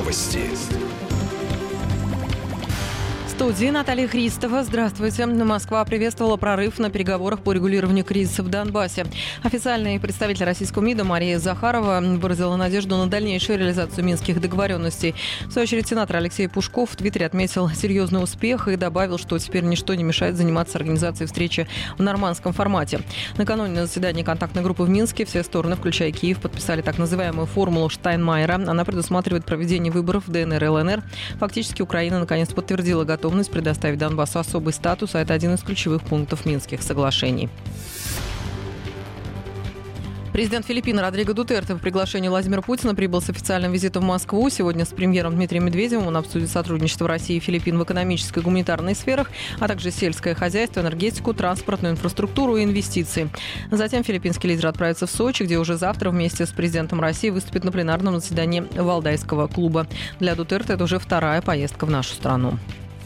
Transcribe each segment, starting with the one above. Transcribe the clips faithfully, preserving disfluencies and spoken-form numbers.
Новости. В студии Наталья Христова. Здравствуйте. Москва приветствовала прорыв на переговорах по регулированию кризиса в Донбассе. Официальный представитель российского МИДа Мария Захарова выразила надежду на дальнейшую реализацию минских договоренностей. В свою очередь, сенатор Алексей Пушков в Твиттере отметил серьезный успех и добавил, что теперь ничто не мешает заниматься организацией встречи в нормандском формате. Накануне на заседании контактной группы в Минске все стороны, включая Киев, подписали так называемую формулу Штайнмайера. Она предусматривает проведение выборов в ДНР и ЛНР. Фактически Украина наконец подтвердила готовность готовность предоставить Донбассу особый статус, а это один из ключевых пунктов Минских соглашений. Президент Филиппин Родриго Дутерте по приглашению Владимира Путина прибыл с официальным визитом в Москву. Сегодня с премьером Дмитрием Медведевым он обсудит сотрудничество России и Филиппин в экономической и гуманитарной сферах, а также сельское хозяйство, энергетику, транспортную инфраструктуру и инвестиции. Затем филиппинский лидер отправится в Сочи, где уже завтра вместе с президентом России выступит на пленарном заседании Валдайского клуба. Для Дутерте это уже вторая поездка в нашу страну.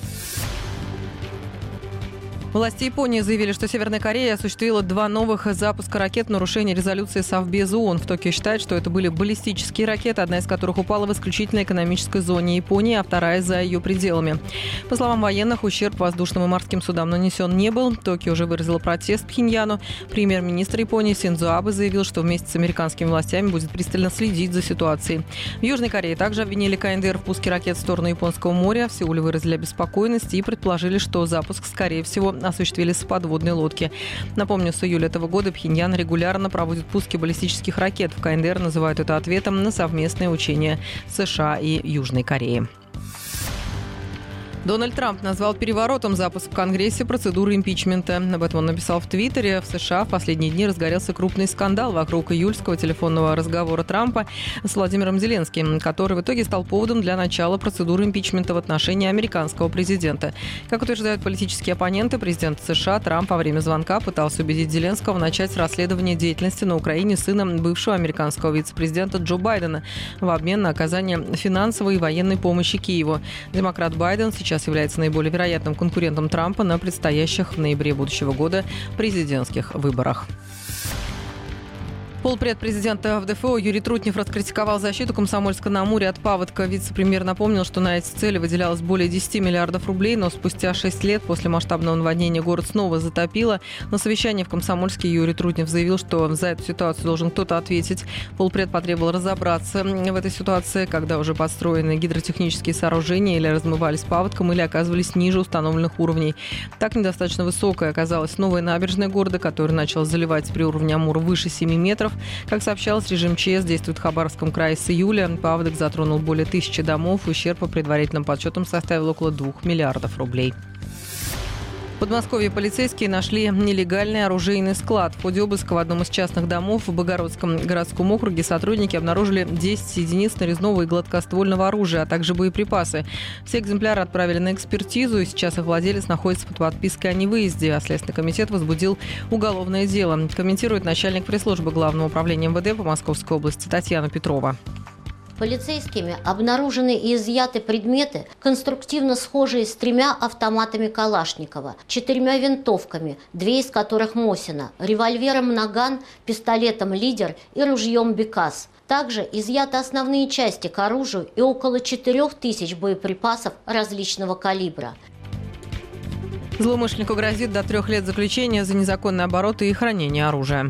Власти Японии заявили, что Северная Корея осуществила два новых запуска ракет в нарушении резолюции Совбеза ООН. В Токио считают, что это были баллистические ракеты, одна из которых упала в исключительно экономической зоне Японии, а вторая за ее пределами. По словам военных, ущерб воздушным и морским судам нанесен не был. Токио уже выразила протест Пхеньяну. Премьер-министр Японии Синдзо Абе заявил, что вместе с американскими властями будет пристально следить за ситуацией. В Южной Корее также обвинили КНДР в пуске ракет в сторону Японского моря. В Сеуле выразили обеспокоенность и предположили, что запуск, скорее всего, осуществили с подводной лодки. Напомню, с июля этого года Пхеньян регулярно проводит пуски баллистических ракет. В КНДР называют это ответом на совместные учения США и Южной Кореи. Дональд Трамп назвал переворотом запуск в Конгрессе процедуры импичмента. Об этом он написал в Твиттере. В США в последние дни разгорелся крупный скандал вокруг июльского телефонного разговора Трампа с Владимиром Зеленским, который в итоге стал поводом для начала процедуры импичмента в отношении американского президента. Как утверждают политические оппоненты президента США, Трамп во время звонка пытался убедить Зеленского начать расследование деятельности на Украине сына бывшего американского вице-президента Джо Байдена в обмен на оказание финансовой и военной помощи Киеву. Демократ Байден сейчас является наиболее вероятным конкурентом Трампа на предстоящих в ноябре будущего года президентских выборах. Полпред президента ВДФО Юрий Трутнев раскритиковал защиту Комсомольска-на-Амуре от паводка. Вице-премьер напомнил, что на эти цели выделялось более десяти миллиардов рублей, но спустя шесть лет после масштабного наводнения город снова затопило. На совещании в Комсомольске Юрий Трутнев заявил, что за эту ситуацию должен кто-то ответить. Полпред потребовал разобраться в этой ситуации, когда уже построены гидротехнические сооружения или размывались паводком, или оказывались ниже установленных уровней. Так недостаточно высокая оказалась новая набережная города, которая начала заливать при уровне Амура выше семи метров. Как сообщалось, режим ЧС действует в Хабаровском крае с июля. Паводок затронул более тысячи домов. Ущерб по предварительным подсчетам составил около двух миллиардов рублей. В Подмосковье полицейские нашли нелегальный оружейный склад. В ходе обыска в одном из частных домов в Богородском городском округе сотрудники обнаружили десять единиц нарезного и гладкоствольного оружия, а также боеприпасы. Все экземпляры отправили на экспертизу, и сейчас их владелец находится под подпиской о невыезде, а Следственный комитет возбудил уголовное дело. Комментирует начальник пресс-службы Главного управления МВД по Московской области Татьяна Петрова. Полицейскими обнаружены и изъяты предметы, конструктивно схожие с тремя автоматами Калашникова, четырьмя винтовками, две из которых Мосина, револьвером «Наган», пистолетом «Лидер» и ружьем «Бекас». Также изъяты основные части к оружию и около четырех тысяч боеприпасов различного калибра. Злоумышленнику грозит до трех лет заключения за незаконный оборот и хранение оружия.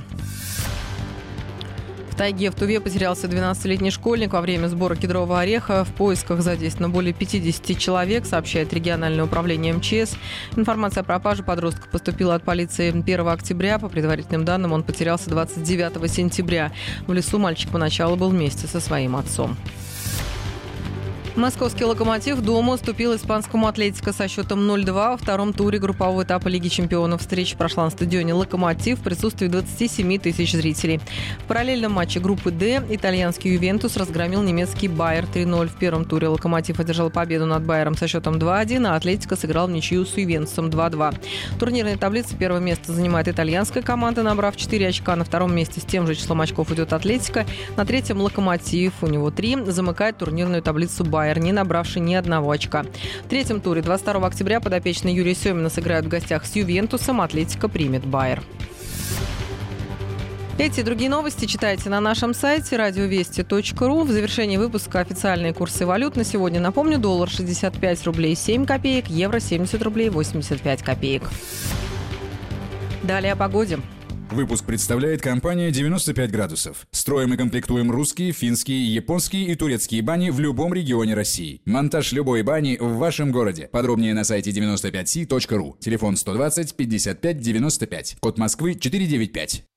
В тайге в Туве потерялся двенадцатилетний школьник во время сбора кедрового ореха. В поисках задействовано более пятидесяти человек, сообщает региональное управление МЧС. Информация о пропаже подростка поступила от полиции первого октября. По предварительным данным, он потерялся двадцать девятого сентября. В лесу мальчик поначалу был вместе со своим отцом. Московский «Локомотив» дома уступил испанскому «Атлетико» со счетом ноль-два во втором туре группового этапа Лиги чемпионов. Встреча прошла на стадионе «Локомотив» в присутствии двадцати семи тысяч зрителей. В параллельном матче группы «Д» итальянский «Ювентус» разгромил немецкий «Байер» три ноль. В первом туре «Локомотив» одержал победу над «Байером» со счетом два-один, а «Атлетико» сыграл в ничью с «Ювентусом» два-два. В турнирной таблице первое место занимает итальянская команда, набрав четыре очка. На втором месте с тем же числом очков идет «Атлетико». На третьем «Локомотив», у него три, замыкает турнирную таблицу «Байер», не набравший ни одного очка. В третьем туре двадцать второго октября подопечные Юрия Семина сыграют в гостях с «Ювентусом», «Атлетико» примет «Байер». Эти и другие новости читайте на нашем сайте радиовести точка ру. В завершении выпуска официальные курсы валют на сегодня. Напомню, доллар шестьдесят пять рублей семь копеек, евро семьдесят рублей восемьдесят пять копеек. Далее о погоде. Выпуск представляет компания девяносто пять градусов. Строим и комплектуем русские, финские, японские и турецкие бани в любом регионе России. Монтаж любой бани в вашем городе. Подробнее на сайте девяносто пять си точка ру. Телефон сто двадцать пятьдесят пять девяносто пять. Код Москвы четыреста девяносто пять.